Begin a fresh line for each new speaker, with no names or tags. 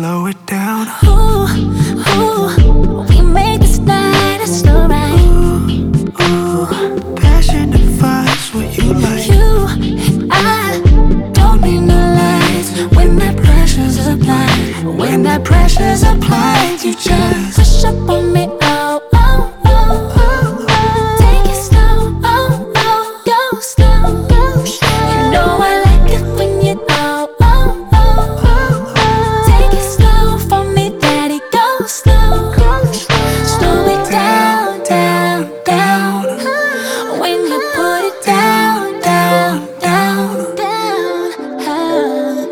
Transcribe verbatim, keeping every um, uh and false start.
slow it down.
Ooh, ooh, we make this night a slow ride.
Ooh, ooh, passion defines what you like.
You and I don't need no lights when that pressure's applied. When that pressure's applied, you just push up on me. Oh, oh, oh, oh, oh. Take it slow. Oh, oh, go slow, go slow. You know I like it when you know. Oh, oh, oh, oh. Take it slow for me, daddy. Go slow, go slow. Slow it down, down, down. When you put it down, down, down, down.